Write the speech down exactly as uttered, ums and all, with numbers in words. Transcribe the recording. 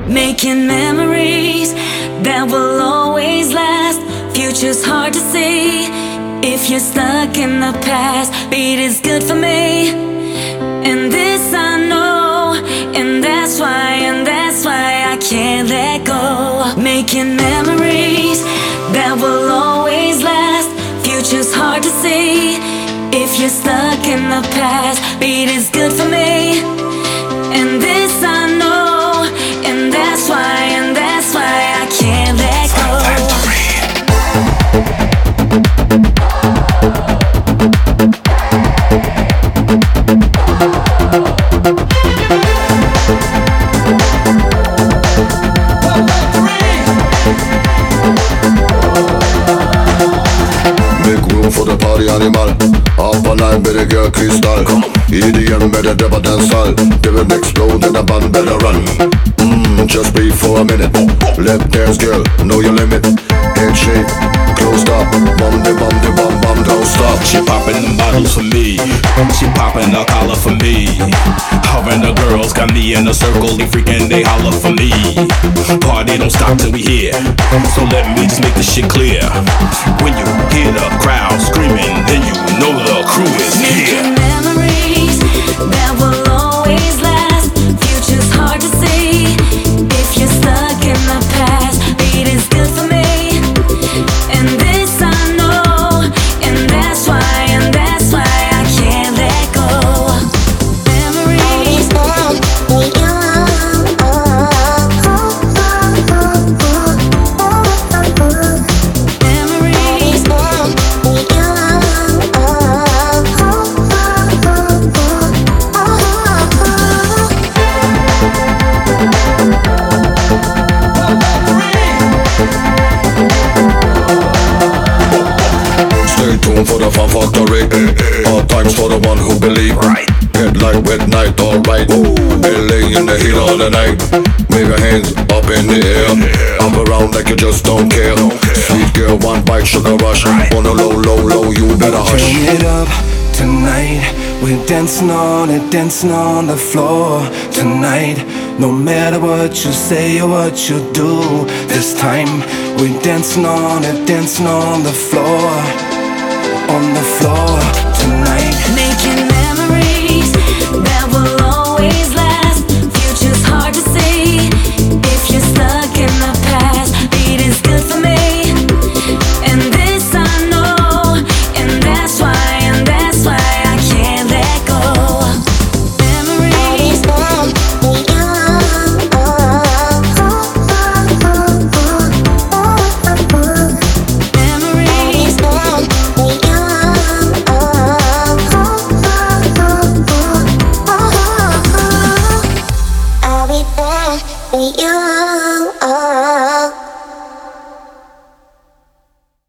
Making memories that will always last. Future's hard to see if you're stuck in the past. Beat is good for me, and this I know, and that's why, and that's why I can't let go. Making memories that will always last. Future's hard to see if you're stuck in the past. Beat is good for me, and this I know, and that's why, and that's why I can't let go. Make room for the party animal. Up all night with the girl crystal. E D M better dip a dance hall. They will explode and the band better run. Mmm, just breathe for a minute. Left dance girl, know your limit. Head shake, close up. Bum de bum de bum bum, don't stop. She popping them bottles for me. She popping the collar for me. Her and the girls got me in a circle. They freaking, they holler for me. Party don't stop till we here. So let me just make this shit clear. When you hear the crowd screaming, then you know the crew is here. Making memories that will always last. Future's hard to see if you're stuck in the past. Beat is good for me, and this I know, and that's why, and that's why I can't let go. Memories. Stay tuned for the fun factory. All times for the one who believe. Get light with night, alright. L A in the heat of the night. Wave your hands up in the air. Up around like you just don't care. Sweet girl, one bite, sugar rush. On a low, low, low, you better hush. Turn it up tonight. We're dancing on it, dancing on the floor tonight. No matter what you say or what you do, this time we're dancing on it, dancing on the floor, on the floor tonight. Making memories that will always last. Future's hard to see if you're stuck in the past. Beat is good for me, and this I know, and that's why, and that's why I can't let go. Memories. Memories. I'll be there for you.